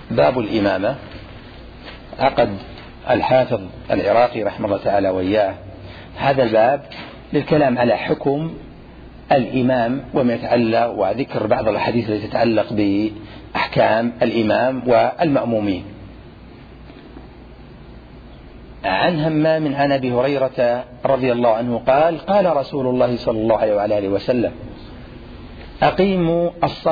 باب الإمامة. عقد الحافظ العراقي رحمه الله تعالى وإياه هذا الباب للكلام على حكم الإمام وما يتعلق وذكر بعض الأحاديث التي تتعلق بأحكام الإمام والمأمومين. عن همام عن أبي هريرة رضي الله عنه قال: قال رسول الله صلى الله عليه وآله وسلم: أقيموا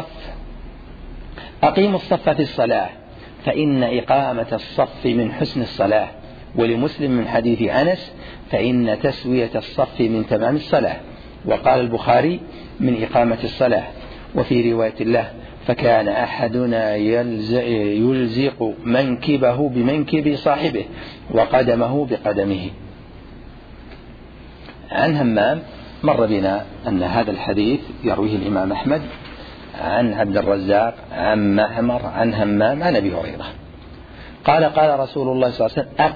الصف في الصلاة فإن إقامة الصف من حسن الصلاة. ولمسلم من حديث أنس: فإن تسوية الصف من تمام الصلاة. وقال البخاري: من إقامة الصلاة. وفي رواية له: فكان أحدنا يلزق منكبه بمنكب صاحبه وقدمه بقدمه. عن همام مر بنا أن هذا الحديث يرويه الإمام أحمد عن عبد الرزاق عن معمر عن همام عن أبي هريرة قال: قال رسول الله صلى الله عليه وسلم: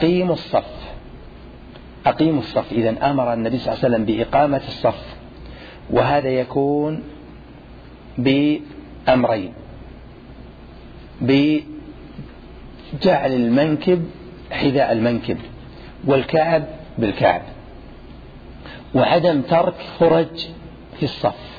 أقيموا الصف. إذن أمر النبي صلى الله عليه وسلم بإقامة الصف، وهذا يكون بأمرين: بجعل المنكب حذاء المنكب والكعب بالكعب، وعدم ترك فرج في الصف،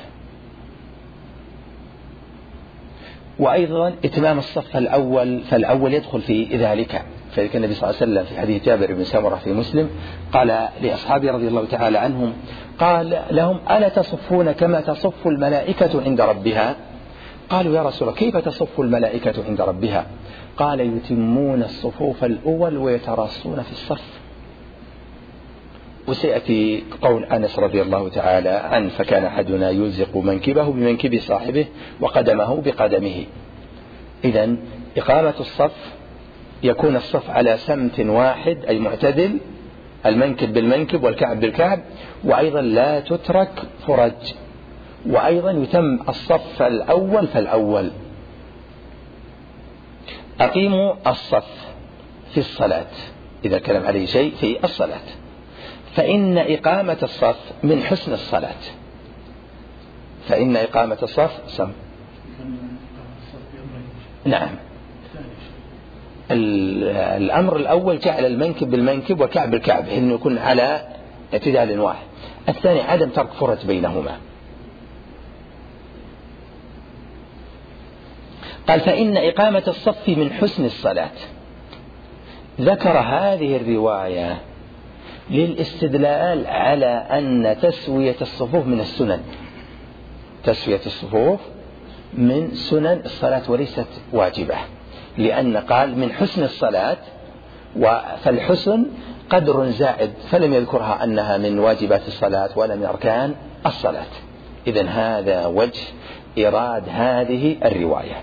وأيضا إتمام الصف فالأول يدخل في ذلك. فذلك النبي صلى الله عليه وسلم في حديث جابر بن سمرة في مسلم قال لأصحابه رضي الله تعالى عنهم، قال لهم: ألا تصفون كما تصف الملائكة عند ربها؟ قالوا: يا رسول الله، كيف تصف الملائكة عند ربها؟ قال: يتمون الصفوف الأول ويتراصون في الصف. وسيأتي قول أنس رضي الله تعالى عنه: فكان أحدنا يلزق منكبه بمنكب صاحبه وقدمه بقدمه. إذن إقامة الصف يكون الصف على سمت واحد أي معتدل، المنكب بالمنكب والكعب بالكعب، وأيضا لا تترك فرج، وأيضا يتم الصف الأول فالأول. أقيموا الصف في الصلاة إذا كلم عليه شيء في الصلاة، فإن إقامة الصف من حسن الصلاة. فإن إقامة الصف نعم. الأمر الأول جعل المنكب بالمنكب وكعب بالكعب إنه يكون على اعتدال واحد. الثاني عدم ترك فرج بينهما. قال: فإن إقامة الصف من حسن الصلاة. ذكر هذه الرواية للاستدلال على أن تسوية الصفوف من السنن. تسوية الصفوف من سنن الصلاة وليست واجبة، لأن قال من حسن الصلاة، فالحسن قدر زائد، فلم يذكرها أنها من واجبات الصلاة ولا من أركان الصلاة. إذن هذا وجه إيراد هذه الرواية.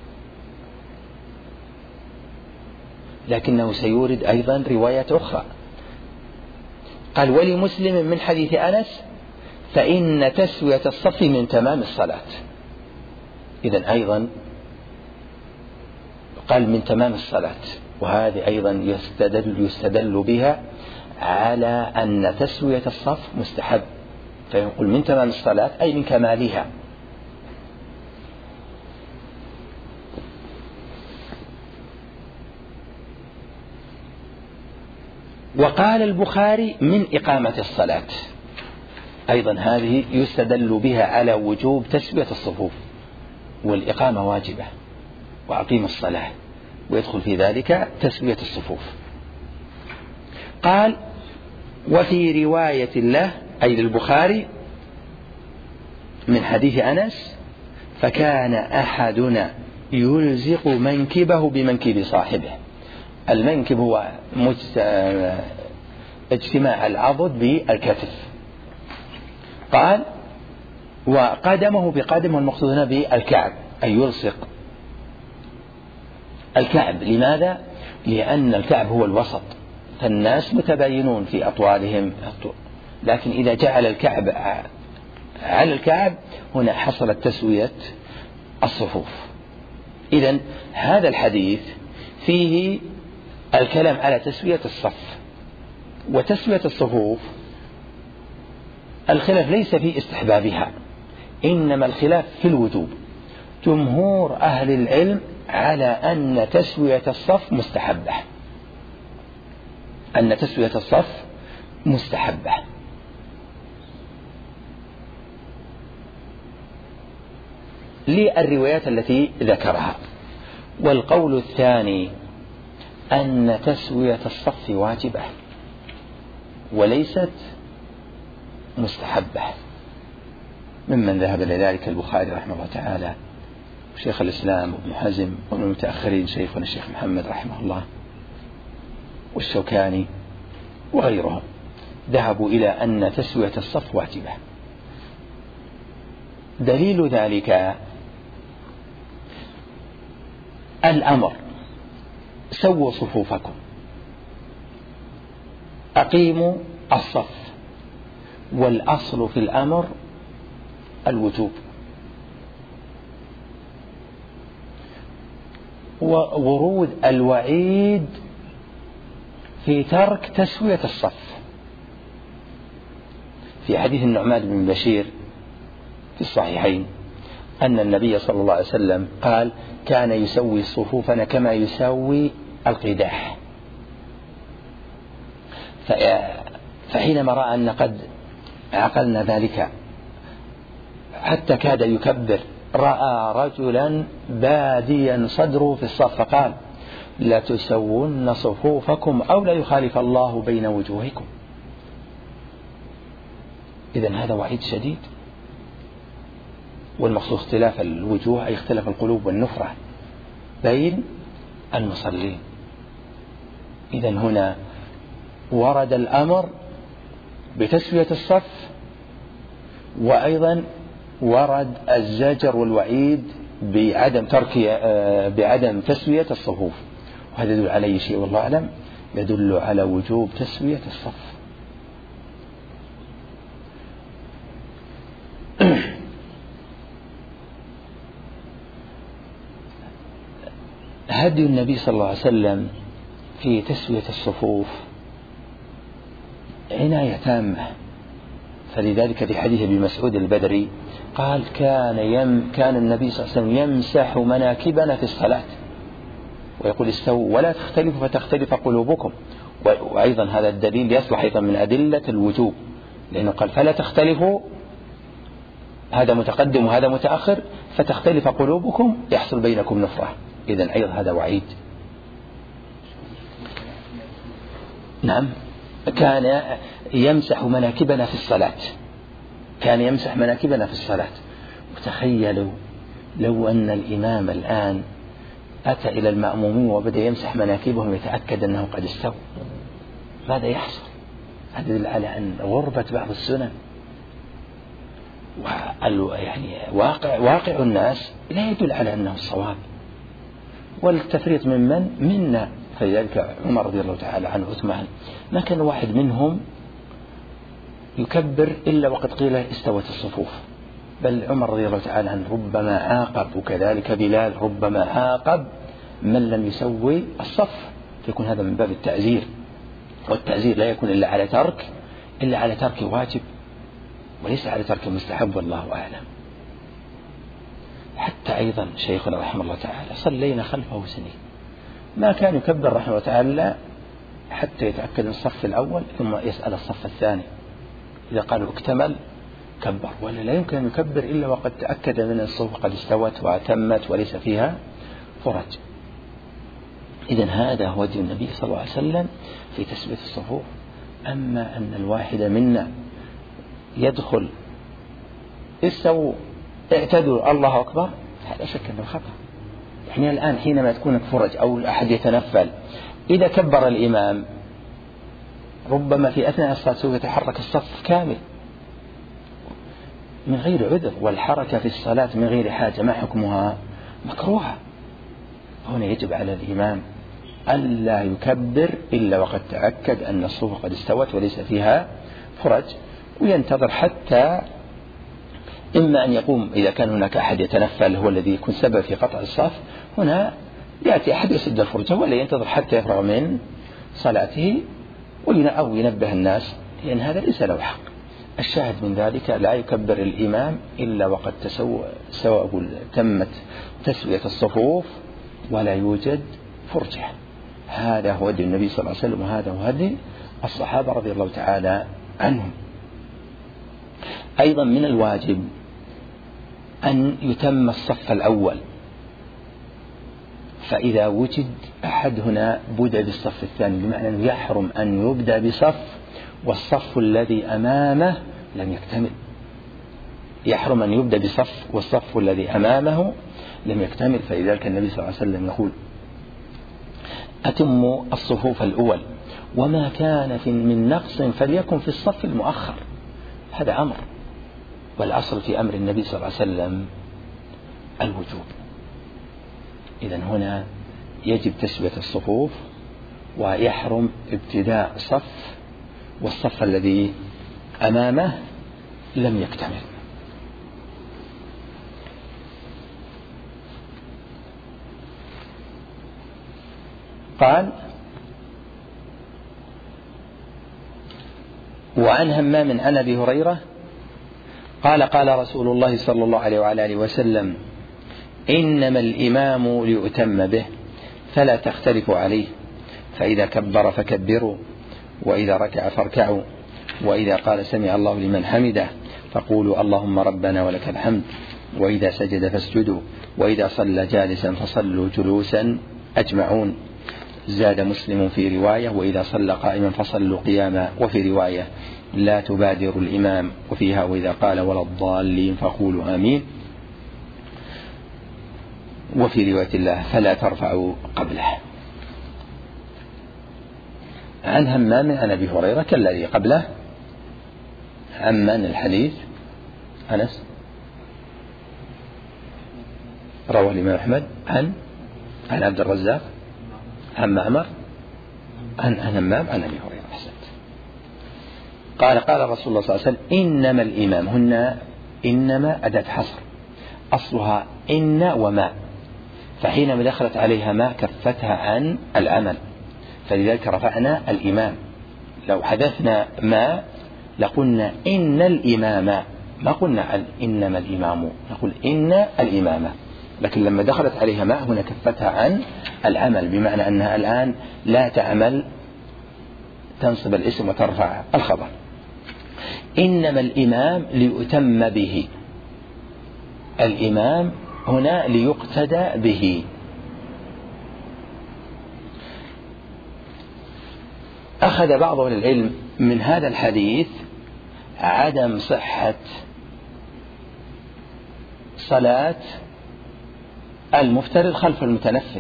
لكنه سيورد أيضا روايات أخرى. قال: ولمسلم من حديث أنس: فإن تسوية الصف من تمام الصلاة. إذن أيضا قال من تمام الصلاة، وهذه أيضا يستدل بها على أن تسوية الصف مستحب، فيقول من تمام الصلاة أي من كمالها. وقال البخاري: من إقامة الصلاة. أيضا هذه يستدل بها على وجوب تسوية الصفوف، والإقامة واجبة، وأقيم الصلاة، ويدخل في ذلك تسوية الصفوف. قال: وفي رواية له أي للبخاري من حديث أنس: فكان أحدنا يلزق منكبه بمنكب صاحبه. المنكب هو اجتماع العضد بالكتف. قال: وقدمه بقدم، المقصود هنا بالكعب، أي يلصق الكعب. لماذا؟ لأن الكعب هو الوسط، فالناس متباينون في أطوالهم، لكن إذا جعل الكعب على الكعب هنا حصلت تسوية الصفوف. إذن هذا الحديث فيه الكلام على تسوية الصف وتسوية الصفوف. الخلاف ليس في استحبابها، إنما الخلاف في الوجوب. جمهور أهل العلم على أن تسوية الصف مستحبة، أن تسوية الصف مستحبة. للروايات التي ذكرها. والقول الثاني أن تسوية الصف واجبة وليست مستحبة، ممن ذهب إلى ذلك البخاري رحمه الله تعالى، شيخ الإسلام وابن حزم، ومن المتأخرين شيخنا الشيخ محمد رحمه الله والشوكاني وغيرهم، ذهبوا إلى أن تسوية الصف واجبة. دليل ذلك الأمر: سووا صفوفكم، أقيموا الصف. والأصل في الأمر الوجوب، وورود الوعيد في ترك تسوية الصف في حديث النعمان بن بشير في الصحيحين أن النبي صلى الله عليه وسلم قال: كان يسوي صفوفنا كما يسوي القداح. فحينما رأى أن قد عقلنا ذلك حتى كاد يكبر، رأى رجلا باديا صدره في الصف فقال: لتسون صفوفكم أو لا يخالف الله بين وجوهكم. إذن هذا وعيد شديد، والمقصود اختلاف الوجوه أي اختلاف القلوب والنفرة بين المصلين. إذن هنا ورد الأمر بتسوية الصف، وأيضا ورد الزجر والوعيد بعدم تسوية الصفوف. وهذا يدل على أي شيء والله أعلم؟ يدل على وجوب تسوية الصف. هدي النبي صلى الله عليه وسلم في تسوية الصفوف عناية تامة، فلذلك في حديث ابن مسعود البدري قال: كان النبي صلى الله عليه وسلم يمسح مناكبنا في الصلاة ويقول: استووا ولا تختلفوا فتختلف قلوبكم. وأيضا هذا الدليل يصلح أيضا من أدلة الوجوب، لأنه قال: فلا تختلفوا، هذا متقدم وهذا متأخر، فتختلف قلوبكم يحصل بينكم نفرة. إذن أيضا هذا وعيد. نعم، كان يمسح مناكبنا في الصلاة، كان يمسح مناكبنا في الصلاة. وتخيلوا لو أن الإمام الآن أتى إلى المأمومين وبدأ يمسح مناكبهم يتأكد أنه قد استوى، ماذا يحصل؟ هذا يدل على أن غربة بعض السنن، يعني واقع الناس لا يدل على أنه الصواب، والتفريط منا. فلذلك عمر رضي الله تعالى عنه عثمان ما كان واحد منهم يكبر إلا وقد قيل استوت الصفوف، بل عمر رضي الله تعالى عنه ربما عاقب، وكذلك بلال ربما عاقب من لم يسوي الصف، فيكون هذا من باب التعزير، والتعزير لا يكون إلا على ترك واجب وليس على ترك مستحب، والله أعلم. حتى أيضا شيخنا رحمه الله تعالى صلينا خلفه سنين ما كان يكبر رحمه الله تعالى حتى يتأكد من الصف الأول ثم يسأل الصف الثاني، إذا قالوا اكتمل كبر، ولا لا يمكن أن يكبر إلا وقد تأكد من الصفوف قد استوت وتمت وليس فيها فرج. إذن هذا هو دين النبي صلى الله عليه وسلم في تثبيت الصفوف. أما أن الواحد منا يدخل استووا اعتدوا الله أكبر، هذا شك أنه خطأ. يعني الآن حينما تكون فرج أو أحد يتنفل، إذا كبر الإمام ربما في أثناء الصلاة سوف يتحرك الصف كامل من غير عذر، والحركة في الصلاة من غير حاجة ما حكمها؟ مكروهة. هنا يجب على الإمام ألا يكبر إلا وقد تأكد أن الصفوف قد استوت وليس فيها فرج، وينتظر حتى إما أن يقوم إذا كان هناك أحد يتنفل هو الذي يكون سبب في قطع الصف، هنا يأتي أحد يسد الفرجة ولا ينتظر حتى يفرغ من صلاته أو ينبه الناس، لأن هذا ليس له حق. الشاهد من ذلك لا يكبر الإمام إلا وقد تمت تسوية الصفوف ولا يوجد فرجة. هذا هو هدي النبي صلى الله عليه وسلم، وهذا هو هدي الصحابة رضي الله تعالى عنهم. أيضا من الواجب أن يتم الصف الأول، فإذا وجد أحد هنا بدأ بالصف الثاني، بمعنى أنه يحرم أن يبدأ بصف والصف الذي أمامه لم يكتمل. يحرم أن يبدأ بصف والصف الذي أمامه لم يكتمل. فلذلك النبي صلى الله عليه وسلم يقول: أتموا الصفوف الأول، وما كان من نقص فليكن في الصف المؤخر. هذا أمر، والأصل في أمر النبي صلى الله عليه وسلم الوجوب. إذن هنا يجب تسوية الصفوف، ويحرم ابتداء صف والصف الذي أمامه لم يكتمل. قال: وعن همام عن أبي هريرة قال: قال رسول الله صلى الله عليه وعلى آله وسلم: إنما الإمام ليؤتم به فلا تختلفوا عليه، فإذا كبر فكبروا، وإذا ركع فاركعوا، وإذا قال سمع الله لمن حمده فقولوا اللهم ربنا ولك الحمد، وإذا سجد فاسجدوا، وإذا صلى جالسا فصلوا جلوسا أجمعون. زاد مسلم في رواية: وإذا صلى قائما فصلوا قياما. وفي رواية: لا تبادروا الإمام. وفيها: وإذا قال ولا الضالين فقولوا آمين. وفي رواية الله: فلا ترفعوا قبله. عن همام عن أبي هريرة كالذي قبله. عن من الحديث؟ أنس رواه الإمام أحمد عن عبد الرزاق عن معمر عن همام عن أبي هريرة. أحسنت. قال: قال رسول الله صلى الله عليه وسلم: إنما الإمام. هنا إنما أداة حصر، أصلها إن وما، فحينما دخلت عليها ما كفتها عن العمل، فلذلك رفعنا الإمام. لو حذفنا ما لقلنا إن الإمام، ما قلنا إنما الإمام، نقول إن الإمام. لكن لما دخلت عليها ما هنا كفتها عن العمل، بمعنى أنها الآن لا تعمل، تنصب الاسم وترفع الخبر. إنما الإمام ليؤتم به. الإمام هنا ليقتدى به. أخذ بعض أهل العلم من هذا الحديث عدم صحة صلاة المفترض خلف المتنفل.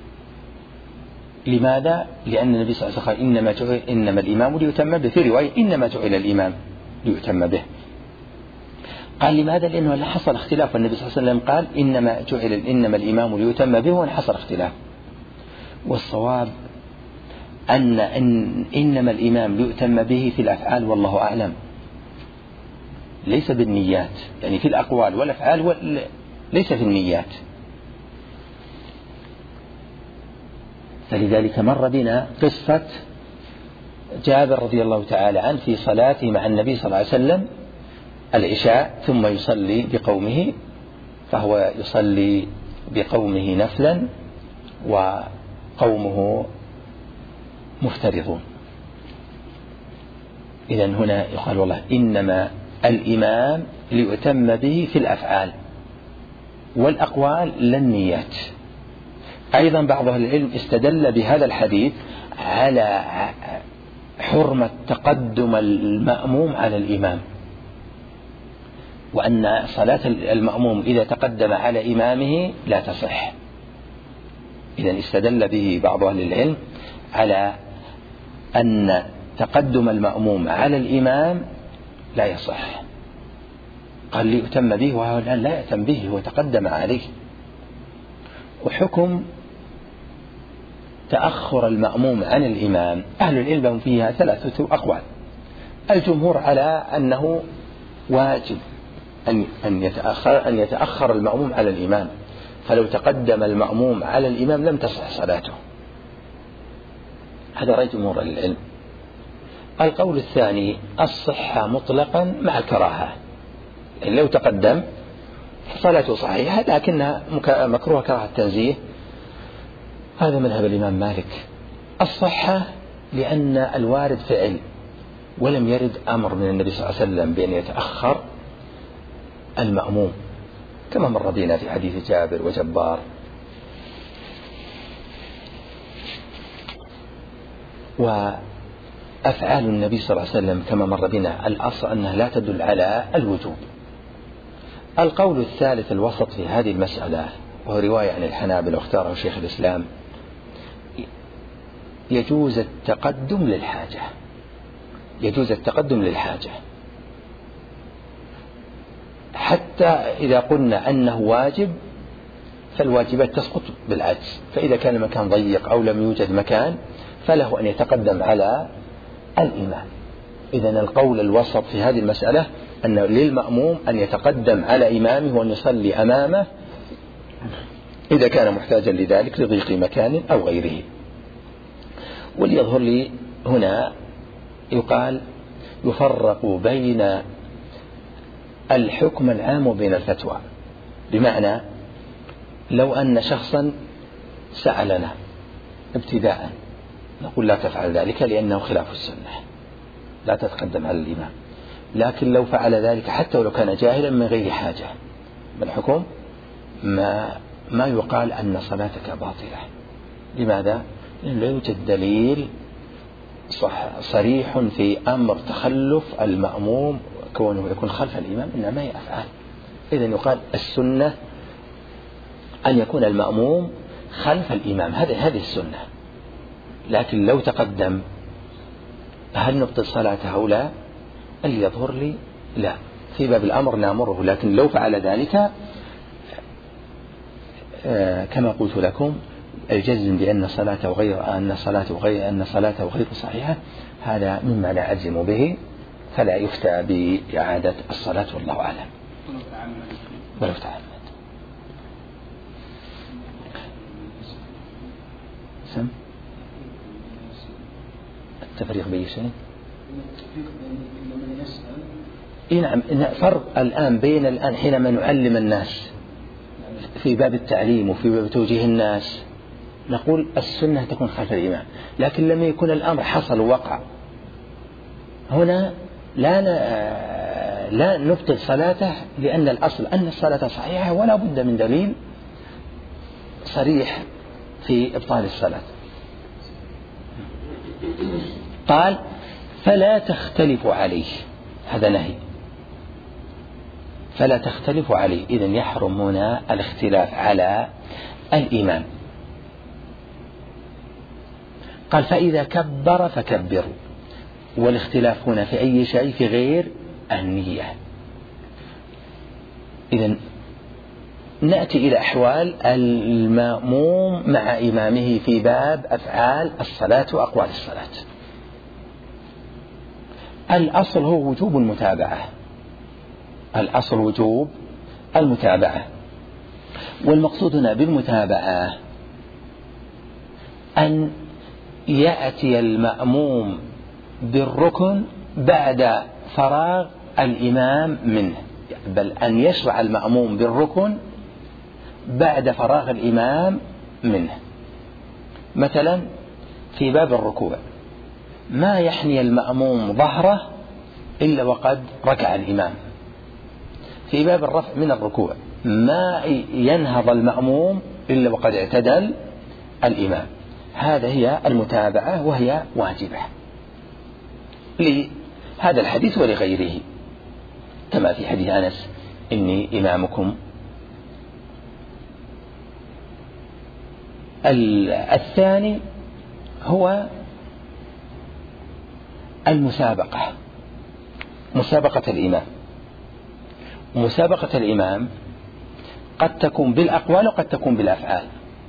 لماذا؟ لأن النبي صلى الله عليه وسلم قال: إنما الإمام ليؤتم به. في رواية: إنما جعل الإمام ليؤتم به. قال: لماذا؟ لأنه حصل اختلاف، والنبي صلى الله عليه وسلم قال: إنما الإمام ليؤتم به، وحصل اختلاف. والصواب أن إنما الإمام ليؤتم به في الأفعال، والله أعلم، ليس بالنيات، يعني في الأقوال والأفعال، ليس في النيات. فلذلك مر بنا قصة جابر رضي الله تعالى عنه في صلاته مع النبي صلى الله عليه وسلم العشاء، ثم يصلي بقومه، فهو يصلي بقومه نفلا وقومه مفترضون. إذن هنا يقال والله إنما الإمام ليؤتم به في الأفعال والأقوال لا النيات. أيضا بعض أهل العلم استدل بهذا الحديث على حرمة تقدم المأموم على الإمام، وأن صلاة المأموم إذا تقدم على إمامه لا تصح. إذن استدل به بعض أهل العلم على أن تقدم المأموم على الإمام لا يصح. قال ليؤتم به، وهو الآن لا يأتم به، هو تقدم عليه. وحكم تأخر المأموم عن الإمام أهل العلم فيها 3 أقوال. الجمهور على أنه واجب أن يتأخر المأموم على الإمام، فلو تقدم المأموم على الإمام لم تصح صلاته. هذا رأي جمهور العلم. القول الثاني: الصحة مطلقا مع الكراهة، يعني لو تقدم صلاته صحيحة، لكنها مكروهة كراهة تنزيه، هذا مذهب الإمام مالك. الصحة لأن الوارد فعل، ولم يرد أمر من النبي صلى الله عليه وسلم بأن يتأخر المأموم، كما مر بنا في حديث جابر وجبار. وأفعال النبي صلى الله عليه وسلم كما مر بنا الأصل أنها لا تدل على الوجوب. القول الثالث الوسط في هذه المسألة، وهو رواية عن الحنابلة واختاره شيخ الإسلام، يجوز التقدم للحاجة، يجوز التقدم للحاجة، حتى إذا قلنا أنه واجب فالواجبات تسقط بالعجز، فإذا كان المكان ضيق أو لم يوجد مكان فله أن يتقدم على الإمام. إذن القول الوسط في هذه المسألة أن للمأموم أن يتقدم على إمامه وأن يصلي أمامه إذا كان محتاجا لذلك لضيق مكان أو غيره. وليظهر لي هنا يقال يفرق بين الحكم العام وبين الفتوى، بمعنى لو أن شخصا سألنا ابتداء نقول لا تفعل ذلك لأنه خلاف السنة، لا تتقدم على الإمام. لكن لو فعل ذلك حتى ولو كان جاهلا من غير حاجة، بالحكم ما يقال أن صلاتك باطلة. لماذا؟ لأنه لا يوجد دليل صريح في أمر تخلف المأموم كونه يكون خلف الإمام، إنما هي أفعال. إذن يقال السنة أن يكون المأموم خلف الإمام، هذه السنة. لكن لو تقدم هل نبطل صلاته أو لا؟ اللي يظهر لي لا، في باب الأمر نأمره، لكن لو فعل ذلك كما قلت لكم الجزم بأن صلاته غير صحيحة هذا مما لا أجزم به، فلا يفتى بإعادة الصلاة والله أعلم. ولو تعمد سم التفريق بين شيء. نعم، فرق الآن بين الآن حينما نعلم الناس في باب التعليم وفي باب توجيه الناس نقول السنة تكون خلف الإمام، لكن لما يكون الأمر حصل ووقع هنا لا نبطل صلاته، لأن الأصل أن الصلاة صحيحة ولا بد من دليل صريح في إبطال الصلاة. قال فلا تختلف عليه، هذا نهي، فلا تختلف عليه. إذن يحرم هنا الاختلاف على الإمام. قال فإذا كبر فكبروا، والاختلاف هنا في أي شيء؟ في غير النية. إذن نأتي إلى أحوال المأموم مع إمامه في باب أفعال الصلاة وأقوال الصلاة. الأصل هو وجوب المتابعة، الأصل وجوب المتابعة. والمقصود هنا بالمتابعة أن يأتي المأموم بالركن بعد فراغ الإمام منه، بل أن يشرع المأموم بالركن بعد فراغ الإمام منه. مثلا في باب الركوع ما يحني المأموم ظهره إلا وقد ركع الإمام. في باب الرفع من الركوع ما ينهض المأموم إلا وقد اعتدل الإمام. هذا هي المتابعة وهي واجبة لهذا الحديث ولغيره، كما في حديث أنس إني إمامكم. الثاني هو المسابقة، مسابقة الإمام. مسابقة الإمام قد تكون بالأقوال وقد تكون بالأفعال.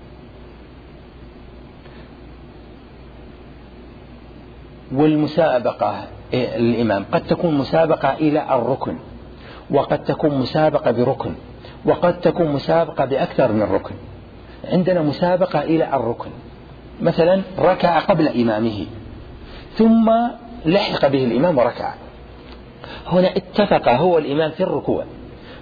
والمسابقة الإمام قد تكون مسابقة إلى الركن، وقد تكون مسابقة بركن، وقد تكون مسابقة بأكثر من ركن. عندنا مسابقة إلى الركن، مثلا ركع قبل إمامه ثم لحق به الإمام وركع، هنا اتفق هو الإمام في الركوع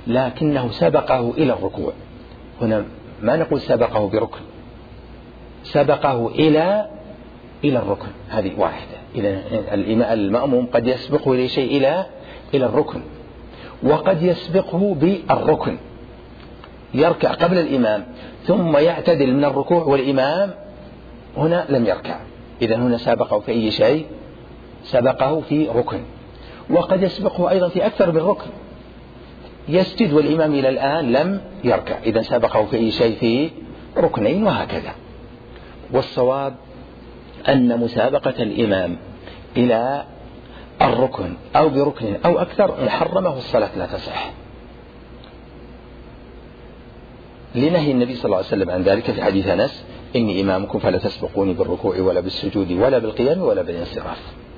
لكنه سبقه إلى الركوع. هنا ما نقول سبقه بركن، سبقه إلى الركن، هذه واحدة. إذا المأموم قد يسبقه إلى شيء إلى الركن، وقد يسبقه بالركن، يركع قبل الإمام ثم يعتدل من الركوع والإمام هنا لم يركع، إذا هنا سبقه في أي شيء؟ سبقه في ركن. وقد يسبقه أيضا في أكثر من ركن، يسجد والإمام إلى الآن لم يركع، إذا سبقه في أي شيء؟ في ركنين، وهكذا. والصواب أن مسابقة الإمام إلى الركن أو بركن أو أكثر محرمة، الصلاة لا تصح، لنهي النبي صلى الله عليه وسلم عن ذلك في حديث أنس: إني إمامكم فلا تسبقوني بالركوع ولا بالسجود ولا بالقيام ولا بالانصراف.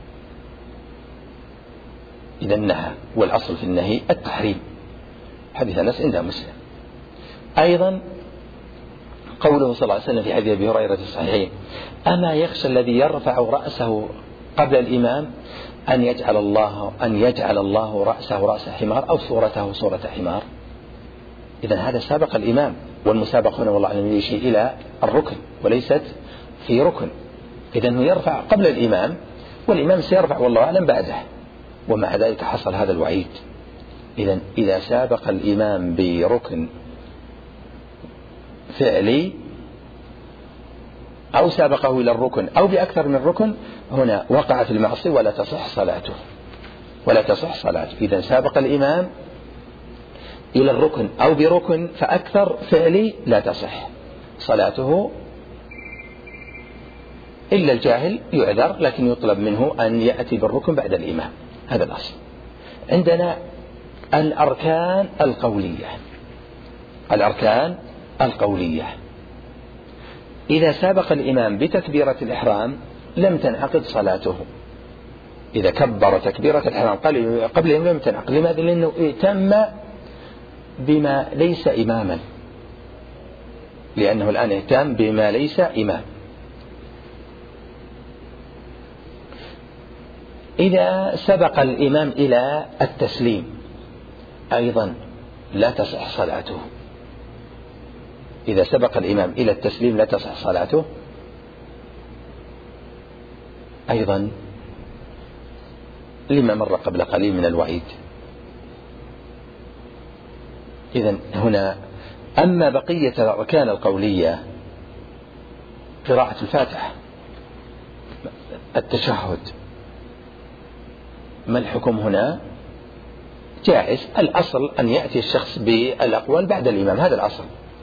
إذا نهى، والأصل في النهي التحريم، حديث أنس عند مسلم. أيضا قوله صلى الله عليه وسلم في حديث أبي هريرة الصحيحين: أما يخشى الذي يرفع رأسه قبل الإمام أن يجعل الله رأسه رأس حمار أو صورته صورة حمار. إذا هذا سابق الإمام، والمسابقة هنا والله أعلم يشير إلى الركن وليست في ركن، إذا هو يرفع قبل الإمام والإمام سيرفع والله أعلم بعده، ومع ذلك حصل هذا الوعيد. إذا سابق الإمام بركن فعلي أو سابقه إلى الركن أو بأكثر من ركن، هنا وقع في المعصية ولا تصح صلاته. إذا سابق الإمام إلى الركن أو بركن فأكثر فعلي لا تصح صلاته، إلا الجاهل يعذر، لكن يطلب منه أن يأتي بالركن بعد الإمام، هذا الأصل. عندنا الأركان القولية، إذا سابق الإمام بتكبيرة الإحرام لم تنعقد صلاته، إذا كبر تكبيرة الإحرام قبل الإمام لم تنعقد. لماذا؟ لأنه اهتم بما ليس إماما، لأنه الآن اهتم بما ليس إمام. إذا سبق الإمام إلى التسليم أيضا لا تصح صلاته، إذا سبق الإمام إلى التسليم لا تصح صلاته أيضا، لما مر قبل قليل من الوعيد. إذن هنا أما بقية الأركان القولية: قراءة الفاتحة، التشهد، ما الحكم هنا؟ جائز، الأصل أن يأتي الشخص بالأقوال بعد الإمام، هذا الأصل،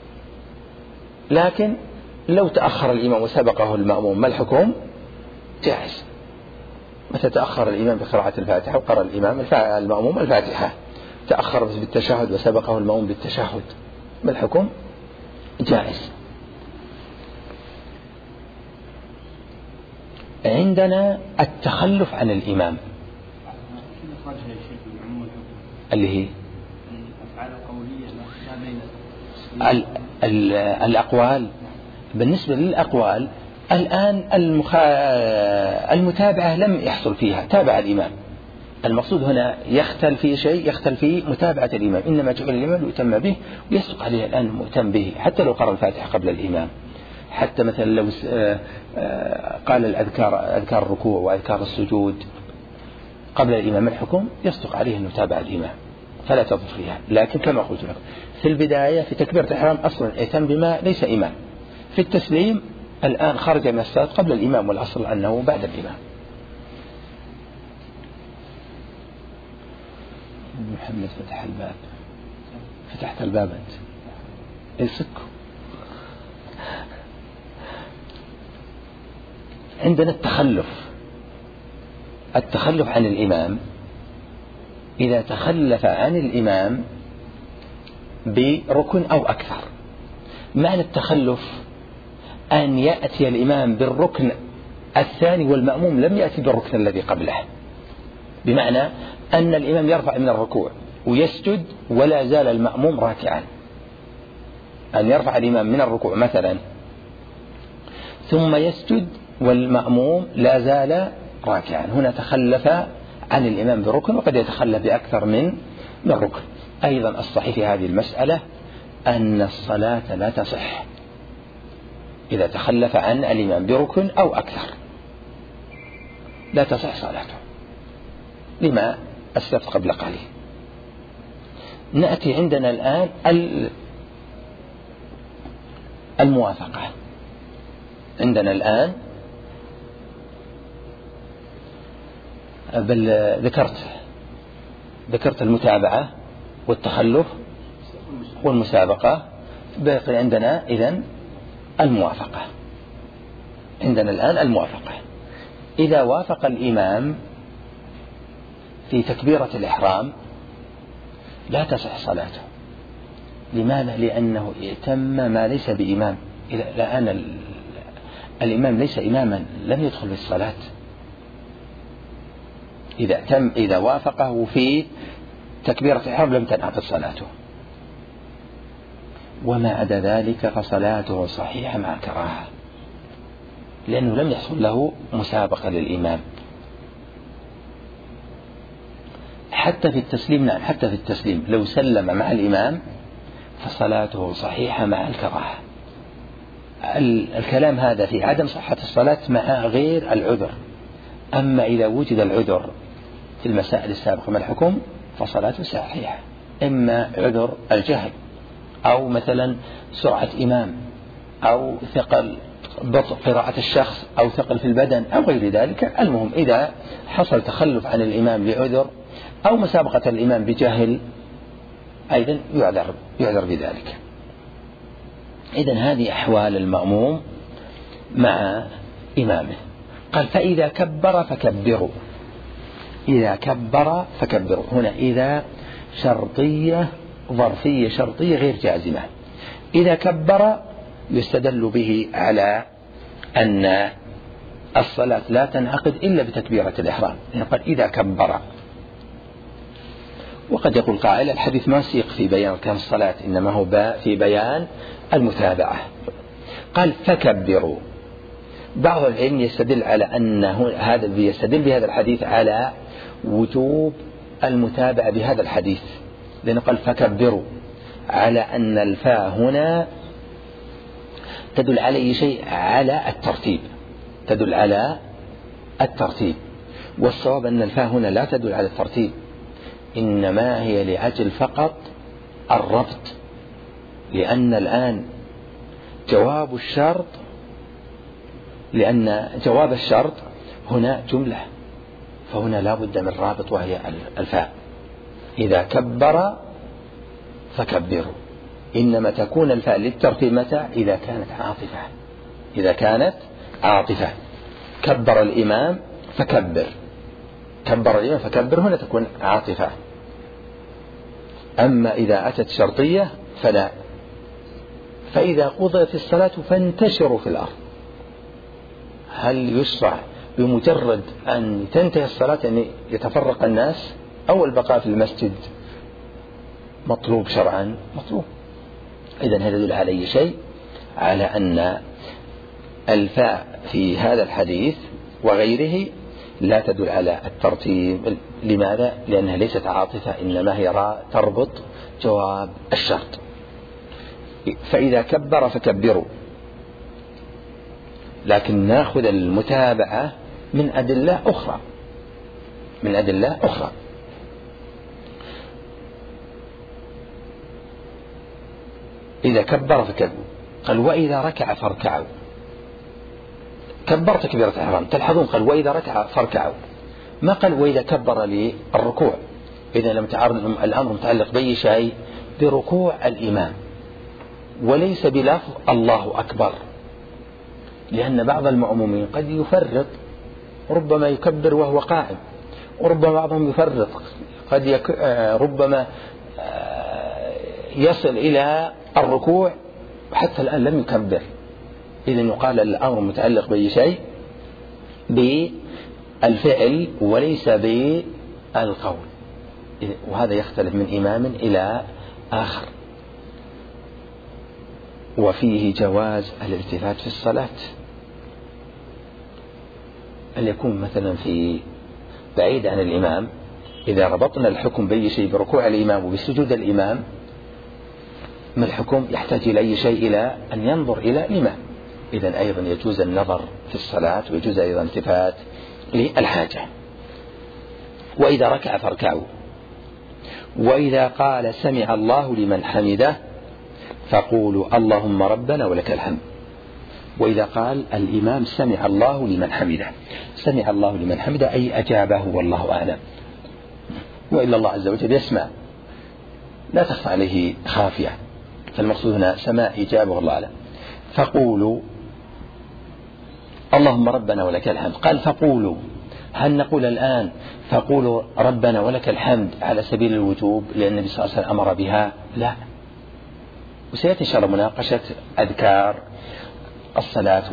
لكن لو تأخر الإمام وسبقه المأموم ما الحكم؟ جائز. متى تأخر الإمام بقراءة الفاتحة وقرأ المأموم الفاتحة، تأخر بالتشهد وسبقه المأموم بالتشهد، ما الحكم؟ جائز. عندنا التخلف عن الإمام اللي هي الأقوال. بالنسبة للأقوال الآن المتابعة لم يحصل فيها، تابع الإمام، المقصود هنا يختل في شيء، يختل في متابعة الإمام، إنما جعل الإمام يؤتم به ويصدق عليه الآن مؤتم به، حتى لو قرأ الفاتحة قبل الإمام، حتى مثلا لو قال أذكار الركوع وأذكار السجود قبل الإمام، الحكم يصدق عليه أنه تابع الإمام فلا تضر فيها. لكن كما قلت لك في البداية في تكبيرة الإحرام أصلا اهتم بما ليس إمام، في التسليم الآن خرج من الصلاة قبل الإمام، والأصل أنه بعد الإمام. محمد فتح الباب، فتحت الباب أنت، السك. عندنا التخلف عن الإمام، إذا تخلف عن الإمام بركن أو أكثر. معنى التخلف أن يأتي الإمام بالركن الثاني والمأموم لم يأتي بالركن الذي قبله، بمعنى أن الإمام يرفع من الركوع ويسجد ولا زال المأموم راكعا، أن يرفع الإمام من الركوع مثلا ثم يسجد والمأموم لا زال راكعا، هنا تخلف عن الإمام بركن، وقد يتخلف بأكثر من ركن. أيضا الصحيح في هذه المسألة أن الصلاة لا تصح إذا تخلف عن الإمام بركن أو أكثر لا تصح صلاته لما أسلفت قبل قليل. نأتي عندنا الآن الموافقة. عندنا الآن بل ذكرت المتابعة والتخلف والمسابقة، بقي عندنا إذن الموافقة. عندنا الآن الموافقة. إذا وافق الإمام في تكبيرة الإحرام لا تصح صلاته. لماذا؟ لأنه ائتم ما ليس بإمام. الآن الإمام ليس إماما، لم يدخل في الصلاة. إذا وافقه في تكبيرة الإحرام لم تنعقد صلاته، وما عدا ذلك فصلاته صحيحة مع كراهة، لأنه لم يحصل له مسابقة للإمام. حتى في التسليم، نعم حتى في التسليم لو سلم مع الإمام فصلاته صحيحة مع الكراهة. الكلام هذا في عدم صحة الصلاة مع غير العذر. أما إذا وجد العذر في المسائل السابقة من الحكم فصلاته صحيحة، إما عذر الجهل أو مثلا سرعة إمام أو ثقل بطء قراءة الشخص أو ثقل في البدن أو غير ذلك. المهم إذا حصل تخلف عن الإمام لعذر أو مسابقة الإمام بجهل أيضا يعذر بذلك. إذن هذه أحوال المأموم مع إمامه. قال فإذا كبر فكبروا. إذا كبر فكبروا، هنا إذا شرطية ظرفية شرطية غير جازمة. إذا كبر يستدل به على أن الصلاة لا تنعقد إلا بتكبيرة الإحرام. يعني قال إذا كبر. وقد يقول قائل الحديث ما سيق في بيان أركان الصلاة، إنما هو في بيان المتابعة. قال فكبروا. بعض العلم يستدل على أن يستدل بهذا الحديث على وجوب المتابعة بهذا الحديث، لأنه قال فكبروا على أن الفاء هنا تدل على أي شيء، على الترتيب، تدل على الترتيب. والصواب أن الفاء هنا لا تدل على الترتيب، إنما هي لأجل فقط الربط، لأن الآن جواب الشرط، لأن جواب الشرط هنا جملة، فهنا لا بد من رابط وهي الفاء. إذا كبر فكبروا، إنما تكون الفاء للترتيب متى؟ إذا كانت عاطفة. إذا كانت عاطفة كبر الإمام فكبر، كبر الإمام فكبر، هنا تكون عاطفة. أما إذا أتت شرطية فلا. فإذا قضيت الصلاة فانتشروا في الأرض. هل يشرع بمجرد أن تنتهي الصلاة أن يتفرق الناس، أو البقاء في المسجد مطلوب شرعا؟ مطلوب. إذن هذا يدل على أي شيء؟ على أن الفاء في هذا الحديث وغيره لا تدل على الترتيب. لماذا؟ لأنها ليست عاطفة، إنما هي تربط جواب الشرط. فإذا كبر فكبروا، لكن نأخذ المتابعة من أدلة أخرى، من أدلة أخرى. إذا كبر فكبروا. قال وإذا ركع فاركعوا. كبر تكبيرة الإحرام، تلحظون قال وإذا ركع فاركعوا، ما قال وإذا كبر للركوع. إذا لم تعارض الأمر متعلق بأي شيء بركوع الإمام، وليس بلفظ الله أكبر، لأن بعض المأمومين قد يفرط، ربما يكبر وهو قائم، وربما بعضهم يفرط، ربما يصل إلى الركوع وحتى الآن لم يكبر. إذن يقال الأمر متعلق بأي شيء بالفعل وليس بالقول، وهذا يختلف من إمام إلى آخر. وفيه جواز الالتفات في الصلاة، أن يكون مثلا في بعيد عن الإمام. إذا ربطنا الحكم بأي شيء بركوع الإمام وبسجود الإمام، ما الحكم؟ يحتاج إلى أي شيء؟ إلى أن ينظر إلى الإمام. إذن أيضا يجوز النظر في الصلاة، ويجوز أيضا التفات للحاجة. وإذا ركع فاركعوا. وإذا قال سمع الله لمن حمده فقولوا اللهم ربنا ولك الحمد. وإذا قال الإمام سمع الله لمن حمده، سمع الله لمن حمده أي أجابه والله أعلم، وإلا الله عز وجل يسمع لا تخفى عليه خافية، فالمقصود هنا سماع إجابة والله أعلم. فقولوا اللهم ربنا ولك الحمد. قال فقولوا، هل نقول الآن فقولوا ربنا ولك الحمد على سبيل الوجوب لأن النبي صلى الله عليه وسلم أمر بها؟ لا. وسيأتي إن شاء الله مناقشة أذكار الصلاة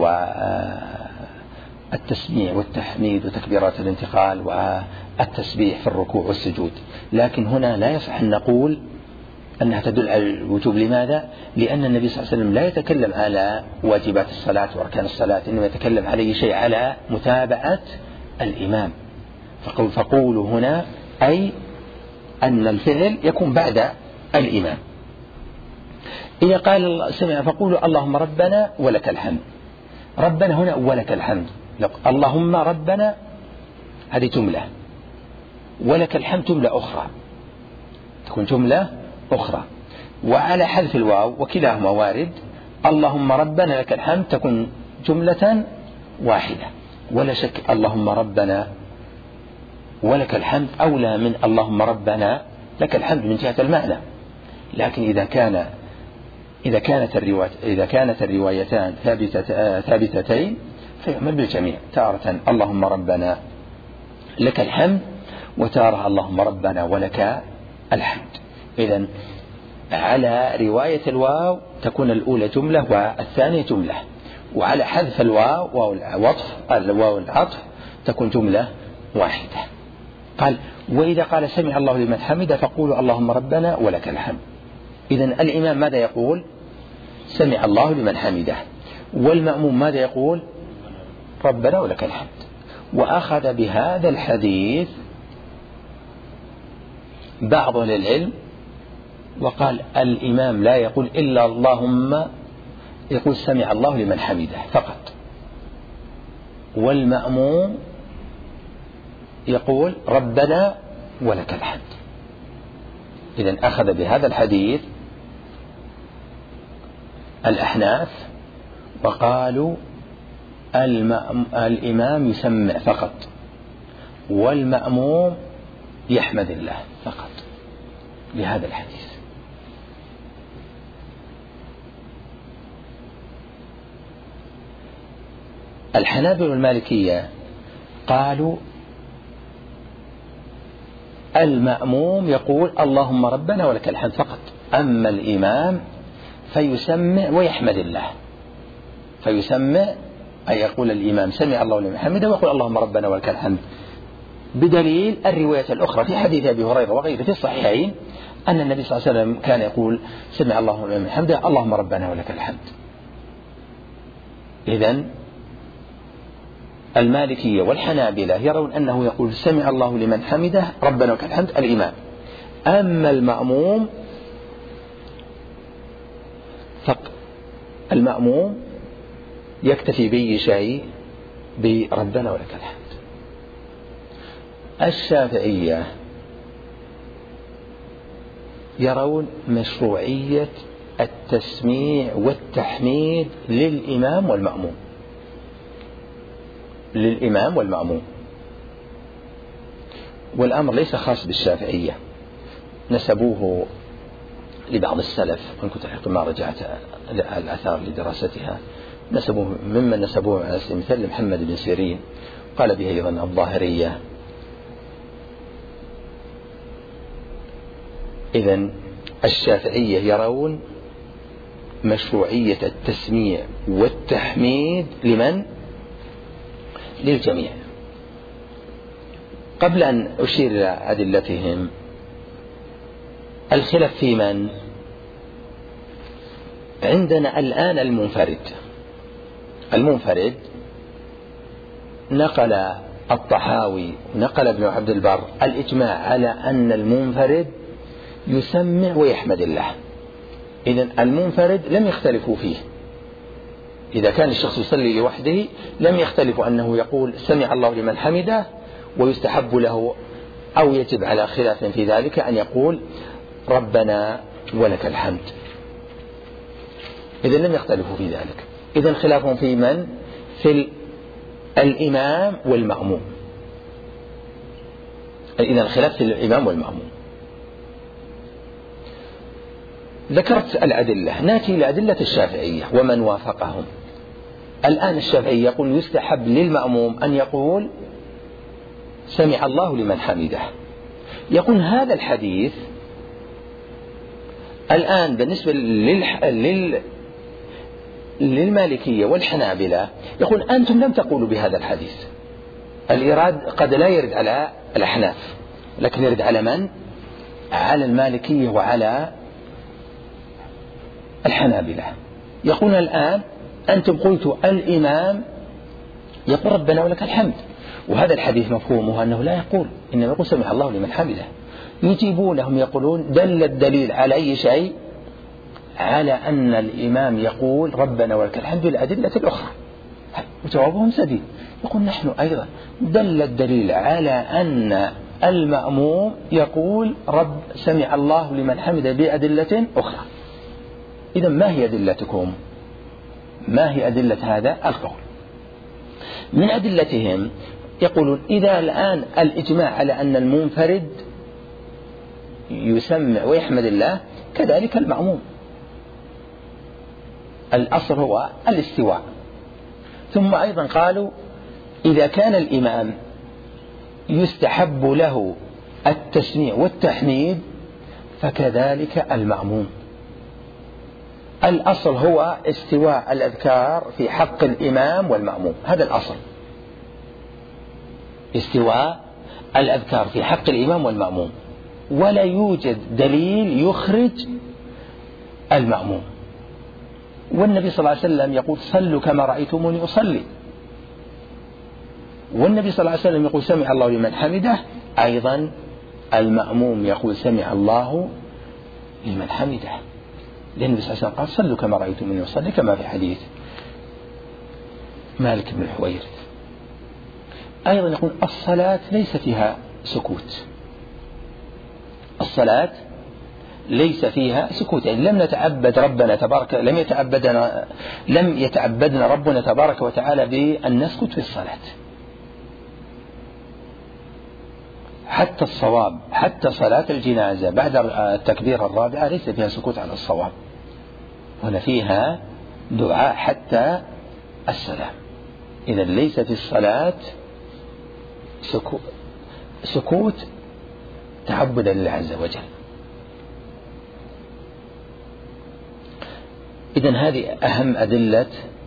والتسميع والتحميد وتكبيرات الانتقال والتسبيح في الركوع والسجود، لكن هنا لا يصح أن نقول أنها تدل على الوجوب. لماذا؟ لأن النبي صلى الله عليه وسلم لا يتكلم على واجبات الصلاة وأركان الصلاة، إنما يتكلم على أي شيء على متابعة الإمام. فقولوا هنا أي أن الفعل يكون بعد الإمام. إذا قال سمع فقولوا اللهم ربنا ولك الحمد. ربنا هنا ولك الحمد، اللهم ربنا هذه جملة، ولك الحمد جملة أخرى، تكون جملة أخرى. وعلى حذف الواو وكلاهما وارد، اللهم ربنا لك الحمد تكون جملة واحدة. ولا شك اللهم ربنا ولك الحمد أولى من اللهم ربنا لك الحمد من جهة المعنى. لكن إذا كانت الروايتان ثابتتين فيعمل بالجميع، تارة اللهم ربنا لك الحمد، وتارة اللهم ربنا ولك الحمد. إذن على رواية الواو تكون الأولى جملة والثانية جملة، وعلى حذف الواو والعطف تكون جملة واحدة. قال وإذا قال سمع الله لمن حمده فقولوا اللهم ربنا ولك الحمد. إذن الإمام ماذا يقول؟ سمع الله لمن حمده. والمأموم ماذا يقول؟ ربنا ولك الحمد. وأخذ بهذا الحديث بعض أهل العلم وقال الإمام لا يقول إلا اللهم، يقول سمع الله لمن حمده فقط، والمأموم يقول ربنا ولك الحمد. إذن أخذ بهذا الحديث الأحناف وقالوا الإمام يسمع فقط، والمأموم يحمد الله فقط لهذا الحديث. الحنابلة والمالكية قالوا المأموم يقول اللهم ربنا ولك الحمد فقط، أما الإمام فيسمع ويحمد الله. فيسمع أي يقول الإمام سمع الله لمن حمده ويقول اللهم ربنا ولك الحمد، بدليل الرواية الأخرى في حديث أبي هريرة وغيره في الصحيحين أن النبي صلى الله عليه وسلم كان يقول سمع الله لمن حمده اللهم ربنا ولك الحمد. إذن المالكية والحنابلة يرون أنه يقول سمع الله لمن حمده ربنا ولك الحمد الإمام، أما المأموم المأموم يكتفي بأي شيء بربنا ولك الحمد. الشافعية يرون مشروعية التسميع والتحميد للإمام والمأموم، للإمام والمأموم. والأمر ليس خاص بالشافعية، نسبوه لبعض السلف، إن كنت حقيقة ما رجعت الآثار لدراستها، نسبوه ممن نسبوه على سبيل المثال لمحمد بن سيرين، قال به أيضا الظاهرية. إذن الشافعية يرون مشروعية التسميع والتحميد لمن؟ للجميع. قبل أن أشير إلى أدلتهم، الخلاف في من؟ عندنا الآن المنفرد نقل الطحاوي نقل ابن عبد البر الإجماع على أن المنفرد يسمع ويحمد الله. إذن المنفرد لم يختلفوا فيه، إذا كان الشخص يصلي لوحده لم يختلف أنه يقول سمع الله لمن حمده، ويستحب له أو يجب على خلاف في ذلك أن يقول ربنا ولك الحمد. إذا لم يختلفوا في ذلك. إذا خلافهم في من؟ في الإمام والمأموم. إذا الخلاف في الإمام والمأموم. ذكرت الأدلة، نأتي إلى أدلة الشافعية ومن وافقهم. الآن الشافعي يقول يستحب للمأموم أن يقول سمع الله لمن حمده. يقول هذا الحديث الآن بالنسبة للمالكية والحنابلة يقول أنتم لم تقولوا بهذا الحديث. الإيراد قد لا يرد على الأحناف، لكن يرد على من؟ على المالكية وعلى الحنابلة. يقول الآن أنتم قلتوا الإمام يقول ربنا ولك الحمد، وهذا الحديث مفهومه أنه لا يقول، إنما يقول سمع الله لمن حمده. يجيبونهم يقولون دل الدليل على أي شيء؟ على أن الإمام يقول ربنا ولك الحمد بالأدلة الأخرى. وجوابهم سديد، يقول نحن أيضا دل الدليل على أن المأموم يقول رب سمع الله لمن حمده بأدلة أخرى. إذا ما هي أدلتكم؟ ما هي أدلة هذا القول؟ من أدلتهم يقولون إذا الآن الإجماع على أن المنفرد يسمع ويحمد الله كذلك المأموم. الأصل هو الاستواء. ثم أيضا قالوا إذا كان الإمام يستحب له التسميع والتحميد فكذلك المأموم. الأصل هو استواء الأذكار في حق الإمام والمأموم، هذا الأصل، استواء الأذكار في حق الإمام والمأموم، ولا يوجد دليل يخرج المأموم. والنبي صلى الله عليه وسلم يقول صلوا كما رأيتموني أصلي، والنبي صلى الله عليه وسلم يقول سمع الله لمن حمده، أيضا المأموم يقول سمع الله لمن حمده، لأن النبي صلى الله عليه وسلم قال صلوا كما رأيتموني أصلي، كما في حديث مالك بن الحويرث. أيضا يقول الصلاة ليس فيها سكوت، الصلاة ليس فيها سكوت، يعني لم نتعبد ربنا تبارك، لم يتعبدنا ربنا تبارك وتعالى بأن نسكت في الصلاة. حتى الصواب، حتى صلاة الجنازة بعد التكبير الرابعة ليس فيها سكوت على الصواب، ولا فيها دعاء حتى السلام. إذا ليس في الصلاة سكوت تعبدا لله عز وجل. إذن هذه أهم أدلة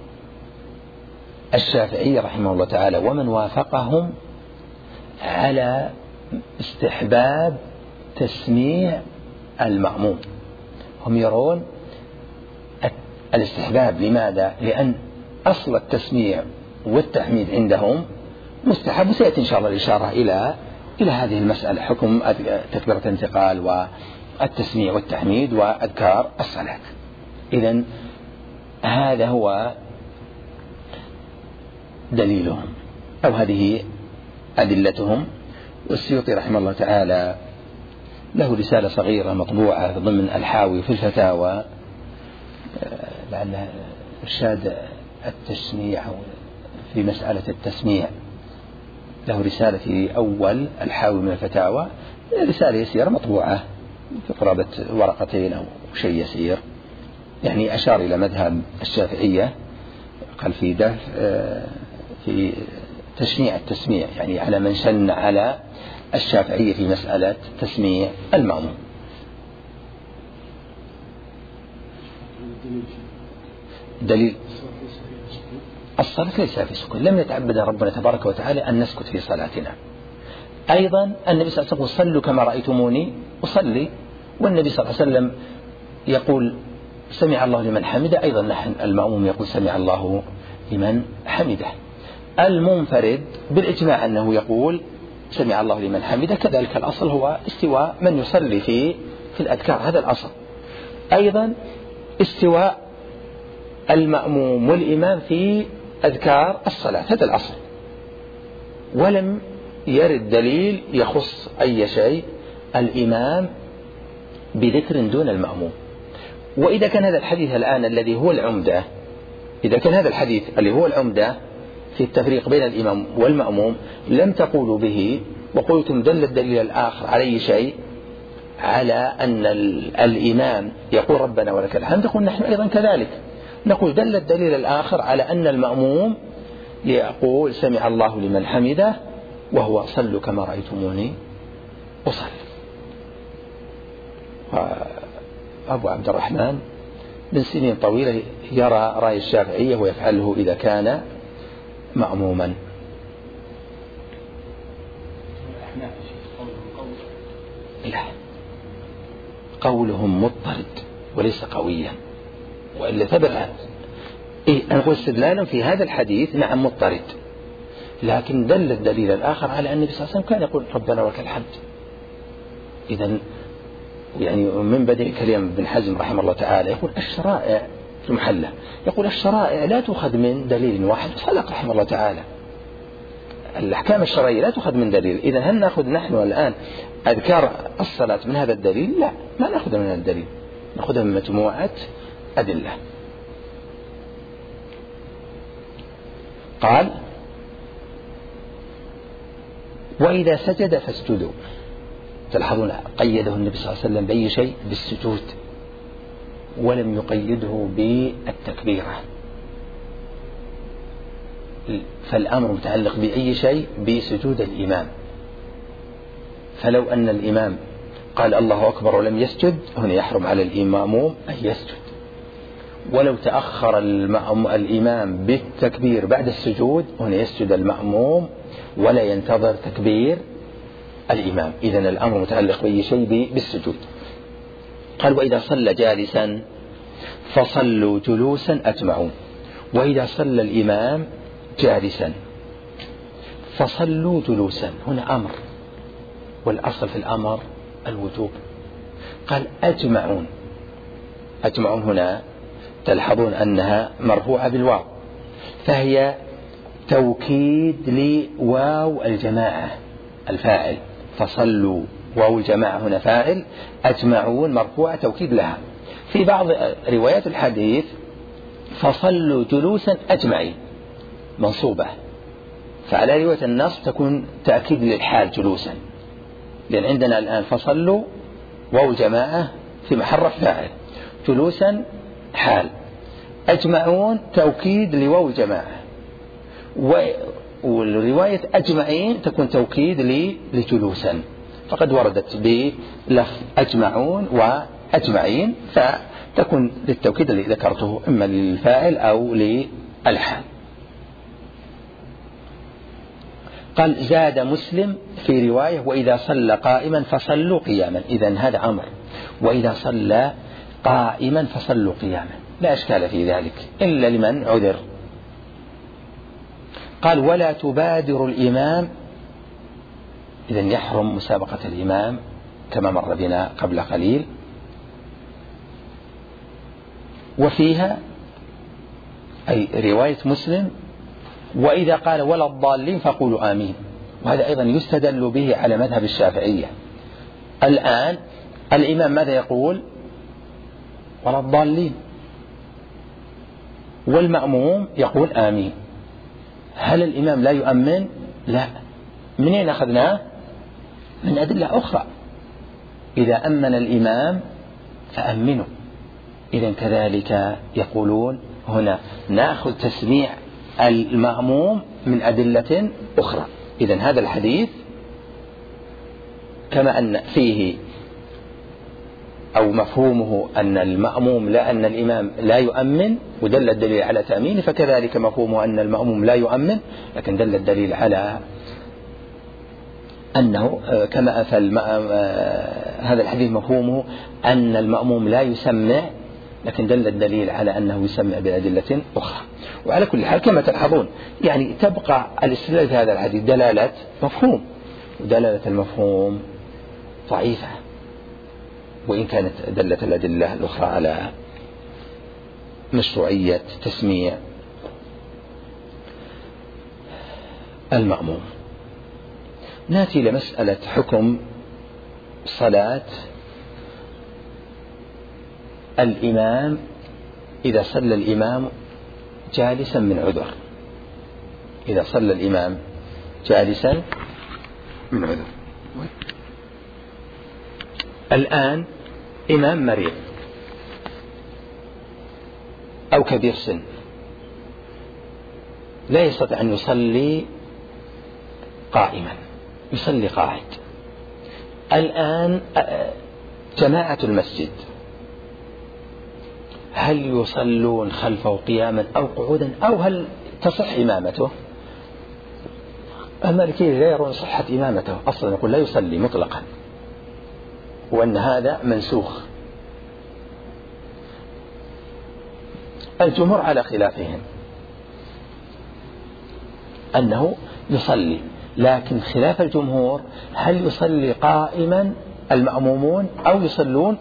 الشافعي رحمه الله تعالى ومن وافقهم على استحباب تسميع المأموم. هم يرون الاستحباب، لماذا؟ لأن أصل التسميع والتحميد عندهم مستحب، وسيأتي إن شاء الله الإشارة إلى هذه المسألة، حكم تكبيرة الانتقال والتسميع والتحميد وأذكار الصلاة. إذن هذا هو دليلهم أو هذه أدلتهم. والسيوطي رحمه الله تعالى له رسالة صغيرة مطبوعة ضمن الحاوي في الفتاوى، لعل إرشاد التسميع في مسألة التسميع، له رسالة في أول الحاوي من الفتاوى، رسالة يسيرة مطبوعة في قرابة ورقتين أو شيء يسير، يعني أشار إلى مذهب الشافعية، قال في تشنيع التسميع، يعني على من شن على الشافعية في مسألة تسميع المأموم. دليل الصلاة ليس في سكوت، لم يتعبد ربنا تبارك وتعالى أن نسكت في صلاتنا. أيضا النبي صلى الله عليه وسلم صلوا كما رأيتموني أصلي، والنبي صلى الله عليه وسلم يقول سمع الله لمن حمده، أيضا نحن المأموم يقول سمع الله لمن حمده. المنفرد بالإجماع أنه يقول سمع الله لمن حمده، كذلك الأصل هو استواء من يصلي في الأذكار، هذا الأصل. أيضا استواء المأموم والإمام في أذكار الصلاة، هذا الأصل، ولم يرد دليل يخص أي شيء الإمام بذكر دون المأموم. وإذا كان هذا الحديث الآن الذي هو العمدة، إذا كان هذا الحديث اللي هو العمدة في التفريق بين الإمام والمأموم لم تقولوا به وقلتم دل الدليل الآخر على أي شيء، على أن الإمام يقول ربنا ولك الحمد، نقول نحن أيضا كذلك، نقول دل الدليل الآخر على أن المأموم يقول سمع الله لمن حمده، وهو صلوا كما رأيتموني أصلي. أبو عبد الرحمن من سنين طويلة يرى رأي الشافعية ويفعله إذا كان مأموما. لا، قولهم مضطرد وليس قويا، وإلا ثبت أنا أقول استدلالا في هذا الحديث نعم مضطرد، لكن دل الدليل الآخر على أن النبي صلى الله عليه وسلم كان يقول ربنا ولك الحمد. إذن يعني من بدء كلام ابن حزم رحمه الله تعالى يقول الشرائع في المحلة، يقول الشرائع لا تؤخذ من دليل واحد، صدق رحمه الله تعالى، الأحكام الشرعية لا تؤخذ من دليل. إذا هل نأخذ نحن الآن أذكار الصلاة من هذا الدليل؟ لا، ما نأخذ من هذا الدليل، نأخذها من مجموعة أدلة. قال وإذا سجد فاسجدوا. تلاحظون قيده النبي صلى الله عليه وسلم بأي شيء؟ بالسجود، ولم يقيده بالتكبيرة، فالأمر متعلق بأي شيء؟ بسجود الإمام. فلو أن الإمام قال الله أكبر ولم يسجد هنا يحرم على الإمام أن يسجد، ولو تأخر الإمام بالتكبير بعد السجود هنا يسجد المأموم ولا ينتظر تكبير الإمام. إذن الأمر متعلق بأي شيء؟ بالسجود. قال وإذا صلى جالسا فصلوا جلوسا أجمعون، وإذا صلى الإمام جالسا فصلوا جلوسا، هنا أمر، والأصل في الأمر الوجوب. قال أجمعون، أجمعون هنا تلحظون أنها مرفوعة بالواو، فهي توكيد لواو الجماعة الفاعل، فصلوا واو الجماعة هنا فاعل، أجمعون مرفوعة توكيد لها. في بعض روايات الحديث فصلوا جلوسا أجمعين منصوبة، فعلى رواية النصب تكون تأكيد للحال جلوسا، لأن عندنا الآن فصلوا واو الجماعة في محل رفع فاعل، جلوسا حال، أجمعون توكيد لواو الجماعة، والرواية أجمعين تكون توكيد لجلوسا، فقد وردت بلفظ أجمعون وأجمعين، فتكون للتوكيد الذي ذكرته إما للفاعل أو للحال. قال زاد مسلم في رواية وإذا صلى قائما فصلوا قياما. إذن هذا أمر، وإذا صلى قائما فصلوا قياما، لا إشكال في ذلك إلا لمن عذر. قال ولا تبادر الإمام، إذن يحرم مسابقة الإمام كما مر بنا قبل قليل. وفيها أي رواية مسلم وإذا قال ولا الضالين فقولوا آمين، وهذا أيضا يستدل به على مذهب الشافعية. الآن الإمام ماذا يقول؟ ولا الضالين، والمأموم يقول آمين. هل الإمام لا يؤمن؟ لا. منين أخذناه؟ من أدلة أخرى، إذا أمن الإمام فأمنوا. إذن كذلك يقولون هنا نأخذ تسميع المأموم من أدلة أخرى. إذن هذا الحديث كما أن فيه أو مفهومه أن المأموم لا أن الإمام لا يؤمن ودل الدليل على تأمينه، فكذلك مفهومه أن المأموم لا يؤمن لكن دل الدليل على أنه كما هذا الحديث مفهومه أن المأموم لا يسمع لكن دل الدليل على أنه يسمع بأدلة أخرى. وعلى كل حال كما تلحظون يعني تبقى الاستدلال في هذا الحديث دلالة مفهوم، ودلالة المفهوم ضعيفة وإن كانت دلت الأدلة الأخرى مشروعية تسميع المأموم. نأتي لمسألة حكم صلاة الإمام إذا صلى الإمام جالسا من عذر. إذا صلى الإمام جالسا من عذر. الآن إمام مريض أو كبير سن لا يستطيع أن يصلي قائما، يصلي قاعد. الآن جماعة المسجد هل يصلون خلفه قياما أو قعودا، أو هل تصح إمامته؟ المالكية لا يرون صحة إمامته أصلا، يقول لا يصلي مطلقا، وأن هذا منسوخ. الجمهور على خلافهم أنه يصلي، لكن خلاف الجمهور هل يصلي قائما المأمومون أو يصلون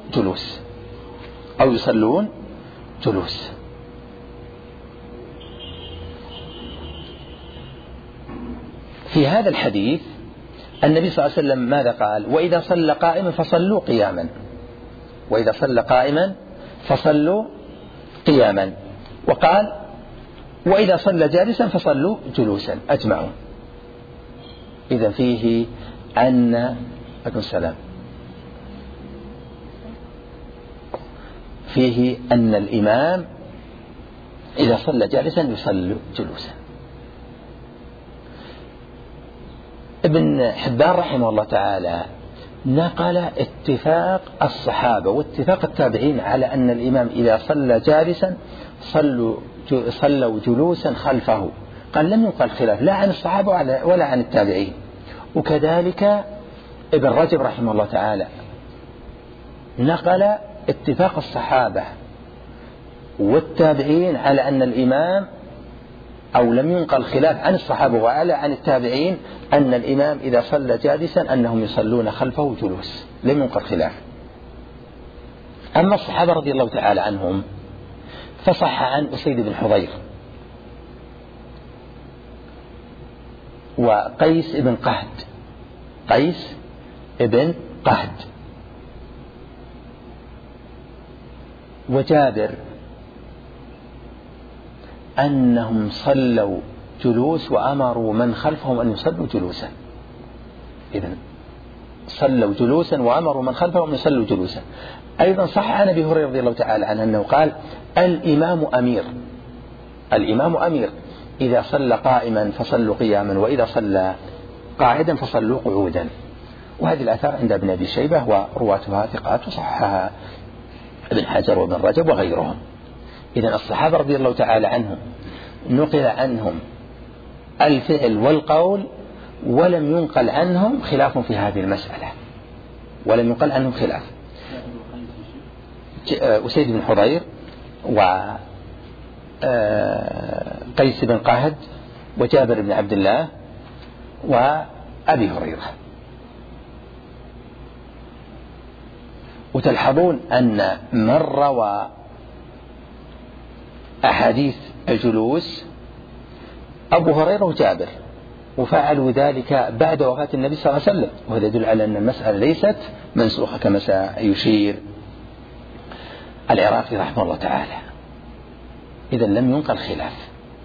جلوس. في هذا الحديث النبي صلى الله عليه وسلم ماذا قال؟ وإذا صلى قائما فصلوا قياما، وإذا صلى قائما فصلوا قياما، وقال وإذا صلى جالسا فصلوا جلوسا أجمعوا. إذا فيه أن الإمام إذا صلى جالسا يصلي جلوسا. ابن حبان رحمه الله تعالى نقل اتفاق الصحابة واتفاق التابعين على أن الإمام إذا صلى جالسا صلوا جلوسا خلفه، قال لم ينقل خلاف لا عن الصحابة ولا عن التابعين. وكذلك ابن رجب رحمه الله تعالى نقل اتفاق الصحابة والتابعين على أن الإمام، أو لم ينقل خلاف عن الصحابة ولا عن التابعين أن الإمام إذا صلى جالسا أنهم يصلون خلفه جلوس، لم ينقل خلاف. أما الصحابة رضي الله تعالى عنهم فصح عن أسيد بن حضير وقيس بن قهد وجابر أنهم صلوا جلوس وأمروا من خلفهم أن يصلوا جلوسا. إذن صلوا جلوسا وأمروا من خلفهم أن يصلوا جلوسا. أيضا صح عن أبي هريرة رضي الله تعالى عنه أنه قال الإمام أمير إذا صلى قائما فصلوا قياما، وإذا صلى قاعدا فصلوا قعودا. وهذه الآثار عند ابن أبي شيبة ورواتها ثقات وصحها ابن حجر وابن رجب وغيرهم. إذن الصحابة رضي الله تعالى عنهم نقل عنهم الفعل والقول ولم ينقل عنهم خلاف في هذه المسألة، ولم ينقل عنهم خلاف. أسيد بن حضير وقيس بن قهد وجابر بن عبد الله وأبي هريرة. وتلحظون أن من روى أحاديث الجلوس أبو هريرة وجابر، وفعلوا ذلك بعد وفاة النبي صلى الله عليه وسلم، وهذا يدل على أن المسألة ليست منسوخة كما سيشير العراقي رحمه الله تعالى. إذا لم ينقل خلاف.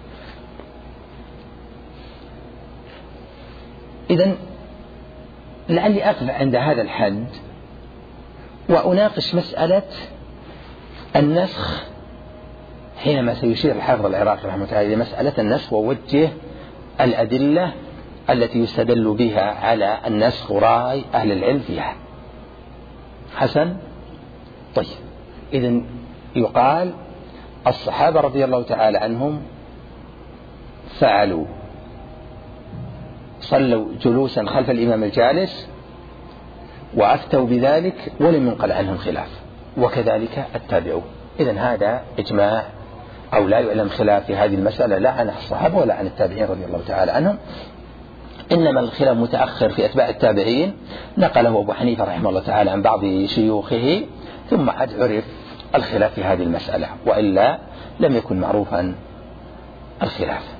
إذا لعلي أقف عند هذا الحد وأناقش مسألة النسخ حينما سيشير الحافظ العراقي رحمه الله تعالى إلى مسألة النسخ ووجه الأدلة التي يستدل بها على النسخ ورأي أهل العلم فيها. حسن. طيب، إذن يقال الصحابة رضي الله تعالى عنهم فعلوا، صلوا جلوسا خلف الإمام الجالس وأفتوا بذلك ولم ينقل عنهم خلاف، وكذلك التابعون. إذن هذا إجماع أو لا يعلم خلاف في هذه المسألة لا عن الصحابة ولا عن التابعين رضي الله تعالى عنهم، إنما الخلاف متأخر في أتباع التابعين، نقله أبو حنيفة رحمه الله تعالى عن بعض شيوخه، ثم عد عرف الخلاف في هذه المسألة، وإلا لم يكن معروفا الخلاف.